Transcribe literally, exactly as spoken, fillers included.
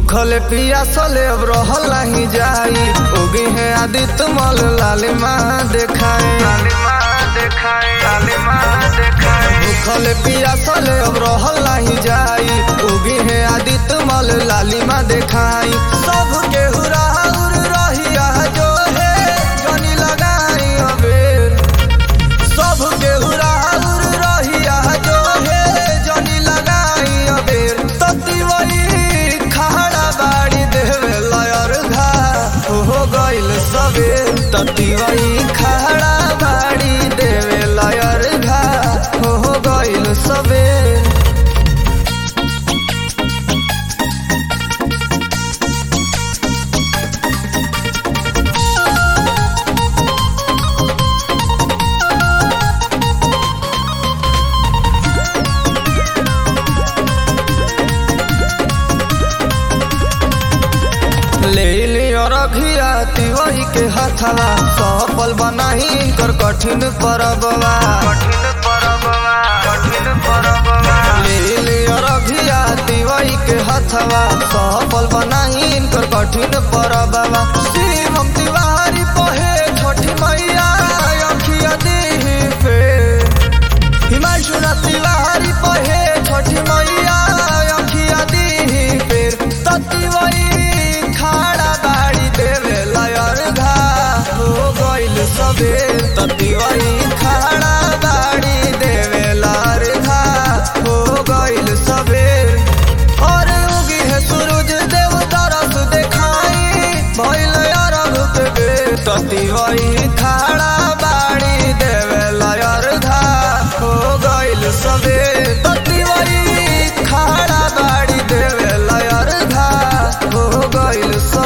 भूखल पियासले अब रहल नहीं जाई। उगी है आदित्य मल लालिमा देखाए, लालिमा देखाए, लालिमा देखाए। भूखल पियासले अब रहल नहीं जाई। उगी है आदित्य मल लालिमा देखाई। सब के हुरा उर रहिया जो है जनी लगाई अबेर। सब के हुरा उर रहिया जो है जनी लगाई अबेर। तती वही खाड़ा बाड़ी देवे लयर घा हो गइल सबेर। तती वही खाड़ा बाड़ी देवे लयर घा हो गइल सबेर। ले लियो रघिया तिवही के हथवा सफल बनाही कर कठिन परबवा, कठिन परबवा, कठिन परबवा। ले लियो रघिया तिवही के हथवा सफल बनाही कर कठिन परबवा। शिवम तिवारी पहे छोटी मैया अखिया दीही पे। हिमांशु तिवारी पहे छोटी मैया अखिया दीही पे। तती वही खाड़ा बाड़ी देवे लयर घा हो गइल सबेर। तती वही खाड़ा बाड़ी देवे लयर घा हो गइल सबेर। और उगी है सूरज देव तरस देखाई भइल अरघ के बेर। तती वही खाड़ा बाड़ी देवे लयर घा हो गइल सबेर। तती वही खाड़ा बाड़ी देवे लयर घा हो गइल सबेर।